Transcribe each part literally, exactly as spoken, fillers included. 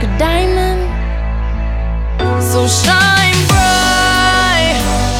like a diamond. So shine bright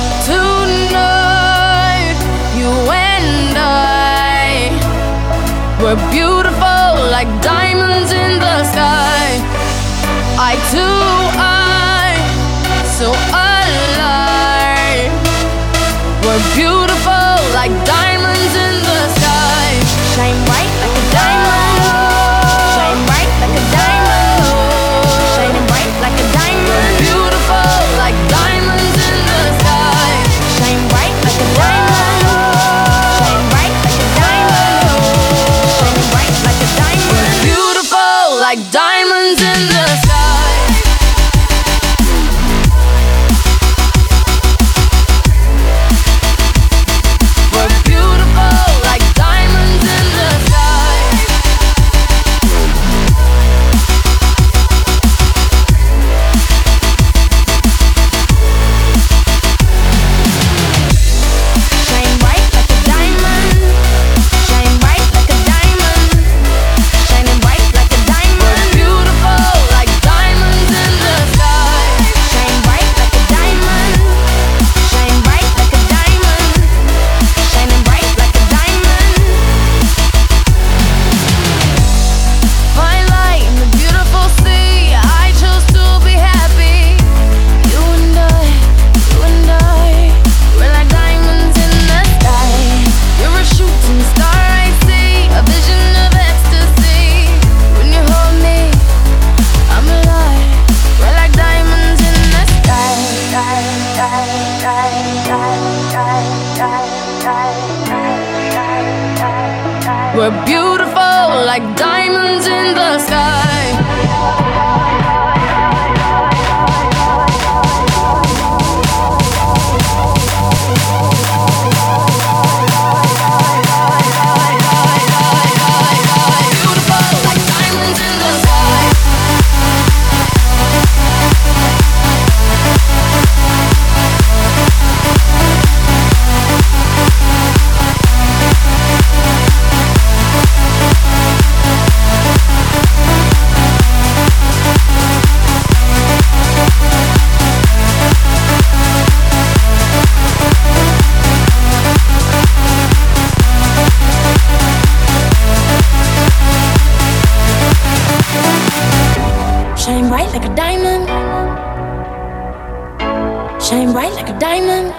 tonight. You and I, we're beautiful like diamonds in the sky. Eye to eye, so alive. We're beautiful like diamonds in the sky. Shine bright like a diamond. Shine bright like a diamond. Shining bright like a diamond. Beautiful like diamonds in the sky. Shine bright like a diamond. Shine bright like a diamond. Shining bright like a diamond. Beautiful like diamonds in the sky. We're beautiful like diamonds in the sky. Shine bright like a diamond. Shine bright like a diamond.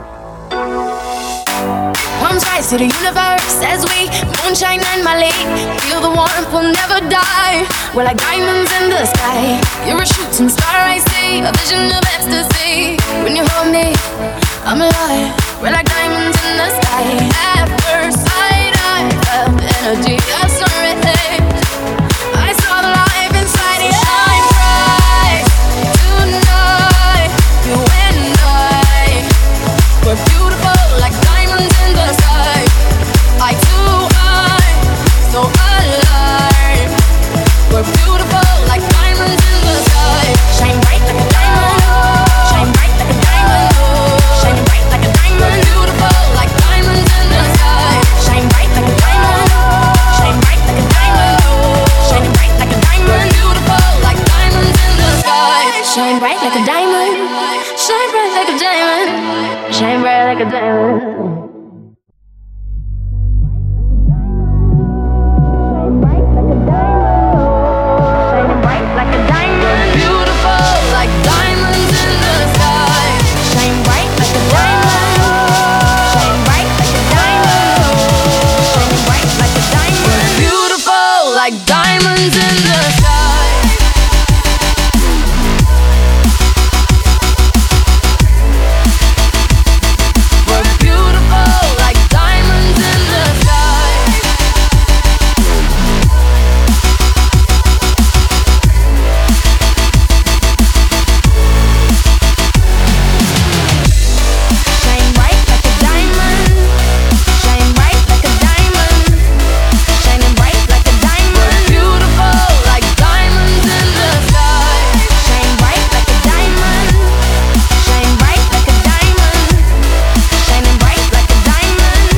Palms rise to the universe as we moonshine and Mali. Feel the warmth, we'll never die. We're like diamonds in the sky. You're a shooting star, I see, a vision of ecstasy. When you hold me, I'm alive. We're like diamonds in the sky. At first sight, I felt the energy of sun rays. I saw the life inside you. Shine bright tonight. You and I, we're beautiful like diamonds in the sky. Eye to eye, so alive. We're beautiful like diamonds in the sky. Shine bright like a diamond. Shine bright like a diamond. Shine bright like a diamond. Beautiful like diamonds in the sky. Shine bright like a diamond. Shine bright like a diamond. Shine bright like a diamond. Beautiful like diamonds in the sky. Shine bright like a diamond. Shine bright like a diamond. Shine bright like a diamond. Like diamonds in the sky. We're beautiful like diamonds in the sky. Shine bright like a diamond. Shine bright like a diamond. Shining bright like a diamond. Beautiful like diamonds in the sky. Shine bright like a diamond. Shine bright like a diamond. Shining bright like a diamond.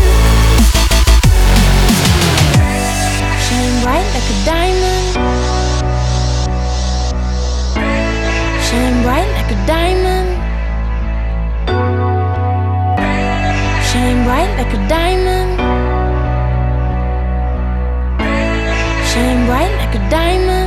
Shine bright like a diamond. bright like a diamond. Shine bright like a diamond. Shine bright like a diamond.